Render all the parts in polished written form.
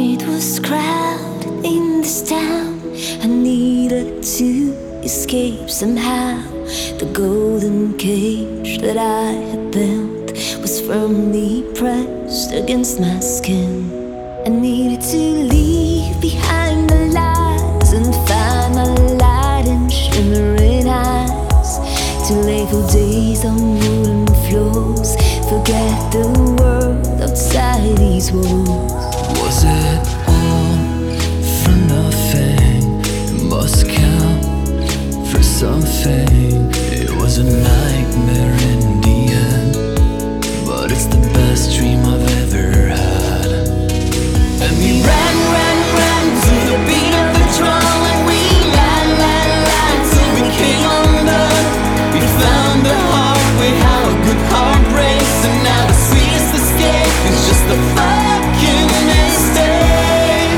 It was crowded in this town. I needed to escape somehow. The golden cage that I had built was firmly pressed against my skin. I needed to leave behind the lies and find my light in shimmering eyes. To lay for days on wooden floors, forget the world outside these walls. Was it all for nothing? It must count for something. It was a nightmare in the end, but it's the best dream I've ever had. And we ran to the beat of the drum, and we lied till we came undone. We found the hard way how a good heart breaks, and now the sweetest escape is just a fucking mistake.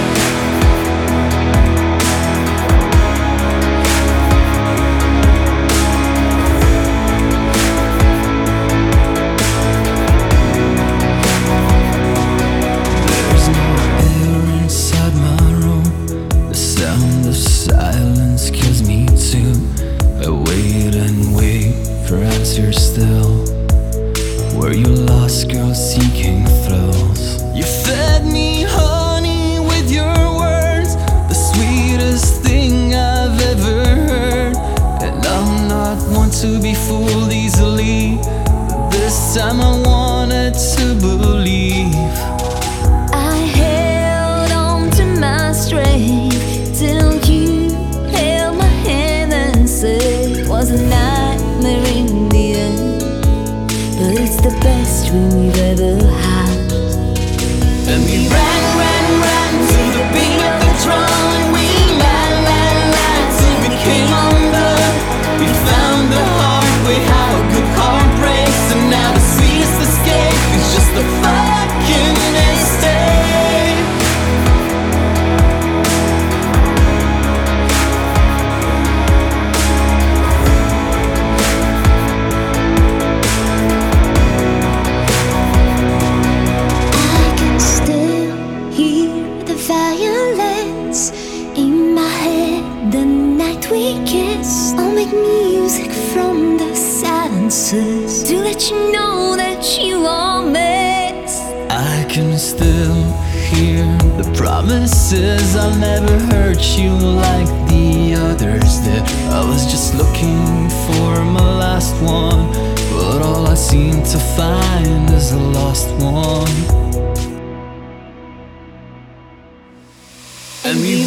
There's no air inside my room. The sound of silence kills me too. I wait and wait for answers still. Were you lost, girl, seeking thrills? You fed me honey with your words, the sweetest thing I've ever heard. And I'm not one to be fooled easily, but this time I wanted to believe. I held on to my strength till you held my hand and said it was a nightmare in the end, but it's the best dream we've ever had. And we ran to the beat of the drum, and we lied till we came undone. We found the hard way how a good heart breaks, and now the sweetest escape is just a fucking mistake. I can still hear the violence in my head the night we kissed. I'll make music from the silences to let you know that you are missed. I can still hear the promises I'll never hurt you like the others did. I was just looking for my last one, but all I seem to find is a lost one. And we